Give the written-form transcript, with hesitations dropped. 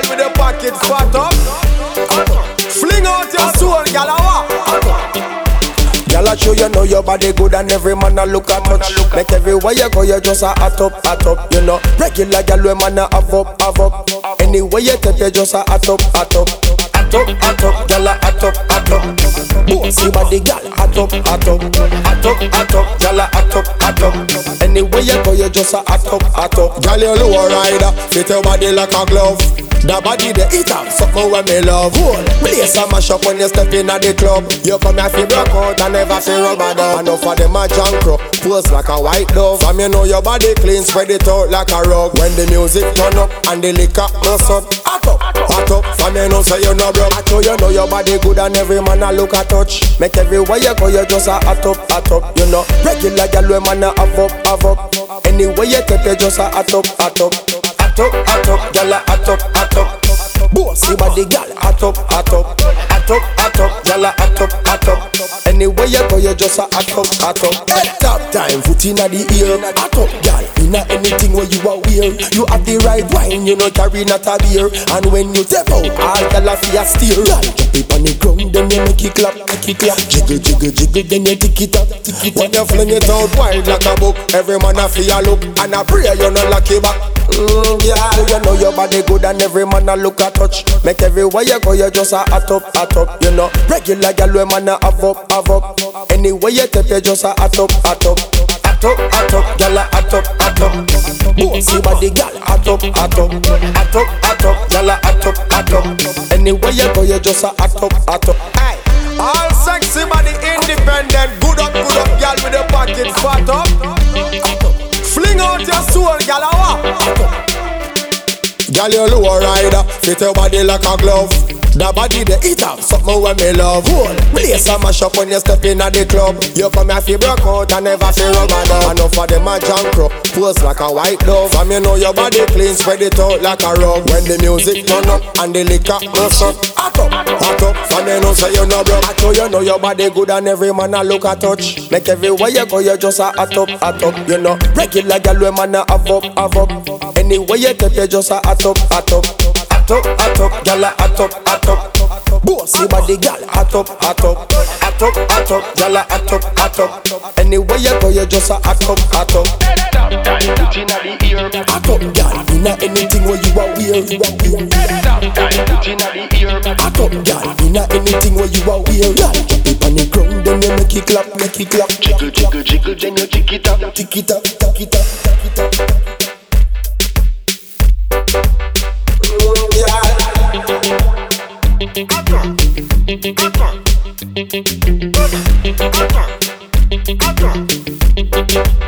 with the pocket fat up. Fling out your soul, gyal a walk. Gyal a show you know your body good and every man a look at touch. Make everywhere you go you just a hot up. You know regular gyal we man a have up. Anywhere you take you just a hot up. Gyal a hot up. Bossy body gyal hot up. Gyal a hot up. Anywhere you go you just a hot up. Gyal you low rider, fit your body like a glove. That body they eat up, something when me love. Place a mash up when you step in at the club. You come here fi broke out and never fi rubber down. Enough of them a junk crow, pose like a white dove. From you know your body clean, spread it out like a rug. When the music turn up and the liquor must up. Hot up, from you know say you no broke. I show you know your body good and every man a look at touch. Make everywhere you go you just a hot up. You know regular gyal we man a have up. Anywhere you take you just a hot up. Gyal a hot up. Bossy body gyal hot up. Gyal a hot up. Anywhere you go you just a hot up. Head top time, foot inna the ear. Hot up gyal, inna anything where you are wear. You have the right wine, you know carry not a beer. And when you step out, all gyal a fi a steer. Gyal jump it on the ground, then you make it clap. Jiggle, then you tick it up. When you fling it out wild like a book, every man a fi a look and a pray you no lock it back. Yeah, you know your body good and every man a look at touch. Make everywhere you go you just a hot up. You know regular gyal we man a have up. Anywhere you take you just a hot up. Gyal a hot up. Bossy body gyal hot up. Gyal a hot up. Anywhere you go you just a hot up. Aye. All sexy body independent, good up gyal with the pocket fat up. Fling out your soul, gyal a walk. Gyal you low rider, fit your body like a glove. That body they eat up, something when me love. Place a mash up when you step in at the club. You come here fi broke out and never fi rubber down. Enough of them a junk crow, pose like a white dove. From you know your body clean, spread it out like a rug. When the music turn up and the liquor must up. Hot up, from you know say you no broke. I show you know your body good and every man a look at touch. Make everywhere you go you just a hot up. You know regular gyal we man a have up. Anywhere you take you just a hot up. Gyal a hot up. Bossy body gyal hot up. Gyal a hot up. Anywhere you go you just a hot up. Hot up gyal, inna anything where you are wear. Hot up gyal, inna anything where you are wear. Gyal jump it on the ground then you make it clap. Jiggle, then you tick it up. Tick it up. Yeah.